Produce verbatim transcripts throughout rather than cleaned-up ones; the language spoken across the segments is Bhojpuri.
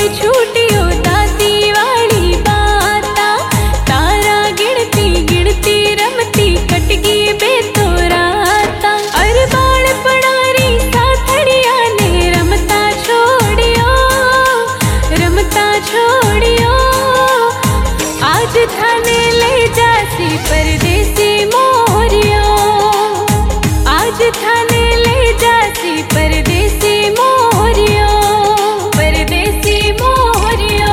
छूटियो दाती वाली बाता, तारा गिनती गिनती रमती कटगी बेतोराता। और बाण पड़ारी साथड़िया ने रमता छोड़ियो, रमता छोड़ियो। आज थाने ले जासी परदेसी मोरियो, आज थाने ले जासी परदेसी मोरियो, परदेसी मोरियो।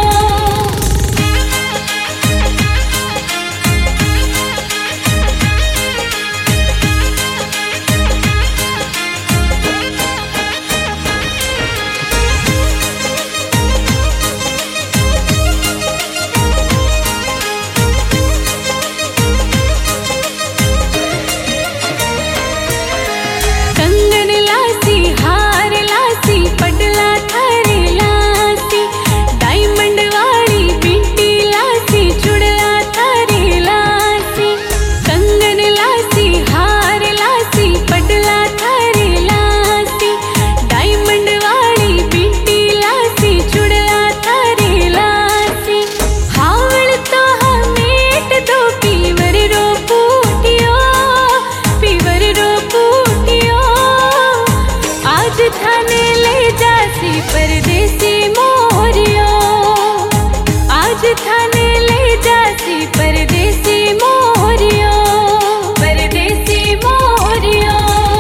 कंगन लासी हार लासी पटला थारे लासी, डायमंड वाली बिंटी लासी चुड़ला थारे लासी। कंगन लासी हार लासी पटला थारे लासी, डायमंड वाली बिंटी लासी चुड़ला थारे लासी। हावड़ तो हमेट दो पीवर रो पूटियो, पीवर रो पूटियो। आज थाने ले जासी परदेसी मोरियो, आज थाने ले जासी परदेसी मोरियो, परदेसी मोरियो।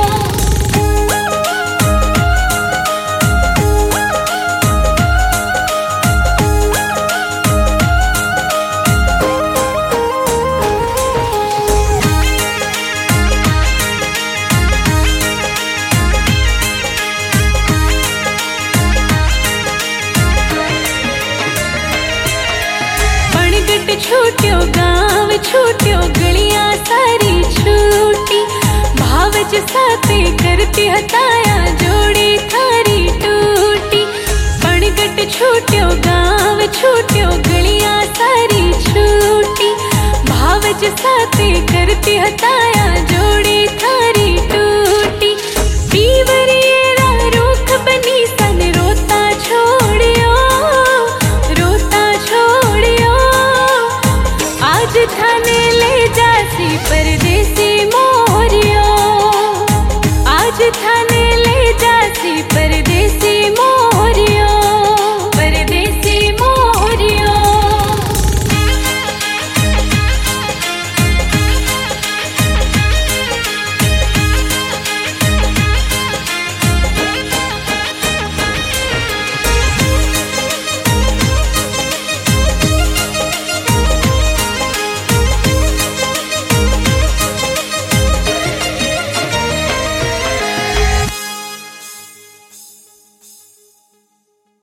पणगट छूट्यो गाँव छूट्यो गलियां सारी छूटी, भावज साथे करती हताया जोड़ी थारी टूटी। पणगट छूट्यो गाँव छूट्यो गलियां सारी छूटी, भावज साथे करती हताया